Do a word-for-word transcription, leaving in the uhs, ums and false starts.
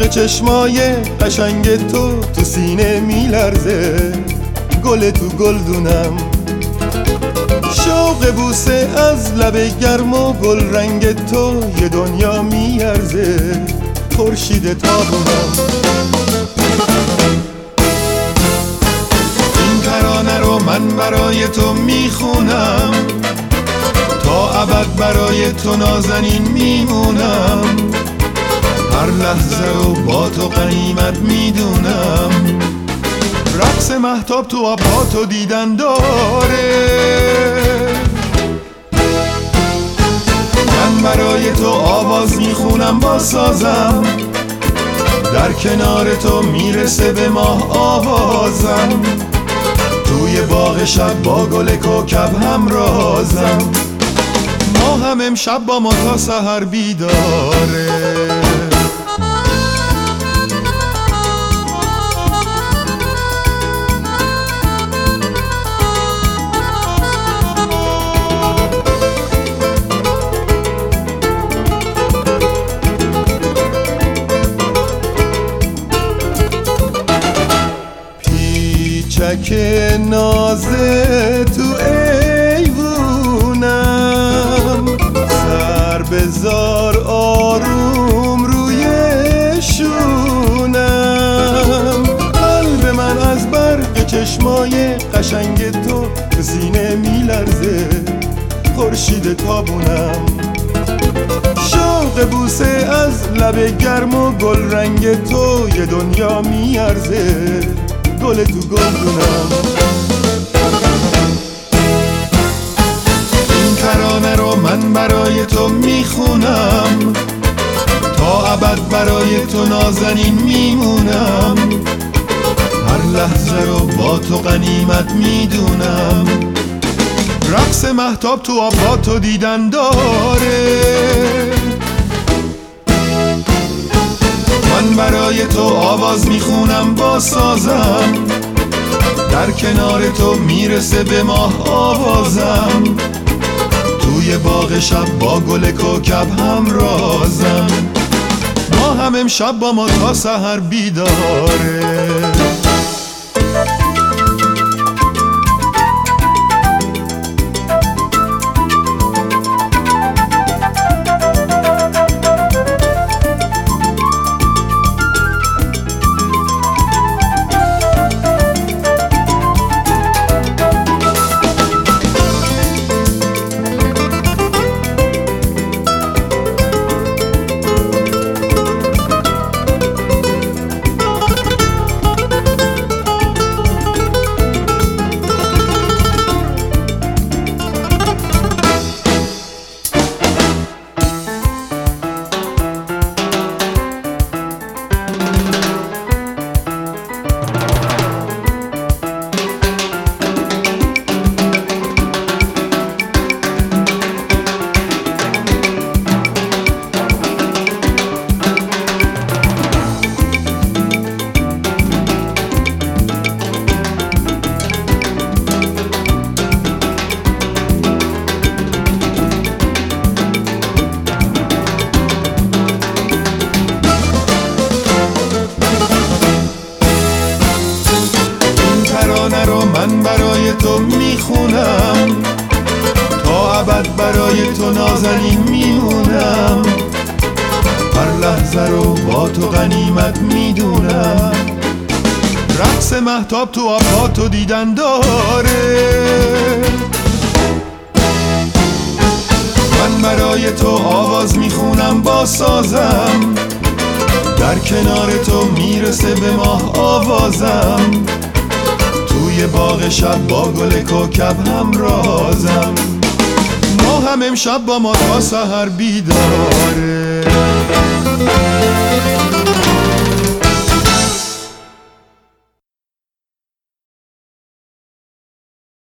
برق چشمای قشنگ تو تو سینه میلرزه، گل تو گلدونم. شوق بوسه از لب گرم و گل رنگ تو یه دنیا میارزه، خورشید تابونم. این ترانه رو من برای تو میخونم، تا ابد برای تو نازنین میمونم. هر لحظه رو با تو غنیمت میدونم. رقص مهتاب تو آبها تو دیدن داره، من برای تو آواز میخونم با سازم. در کنار تو میرسه به ماه آوازم، توی باغ شب با گل کوکب هم رازم. ما هم امشب با ما تا سحر بیداره. پیچک نازه تو ایوونم، سر بذار آروم روی شونم. قلب من از برق چشمای قشنگ تو تو سینه میلرزه، خورشید تابونم. شوق بوسه از لب گرم و گل رنگ تو یه دنیا میارزه، گل تو گلدونم. این ترانه رو من برای تو میخونم، تا ابد برای تو نازنین میمونم. هر لحظه رو با تو غنیمت میدونم. رقص مهتاب تو آبها تو دیدن داره، من برای تو آواز میخونم با سازم. در کنار تو میرسه به ماه آوازم، توی باغ شب با گل کوکب هم رازم. ما هم امشب با ما تا سحر بیداره. من برای تو میخونم، تا ابد برای تو نازنین میمونم. هر لحظه رو با تو غنیمت میدونم. رقص مهتاب تو آبها تو دیدن داره، من برای تو آواز میخونم با سازم. در کنار تو میرسه به ماه آوازم، توی باغ شب با گل کوکب هم رازم. ما هم امشب با ما تا سحر بیداره.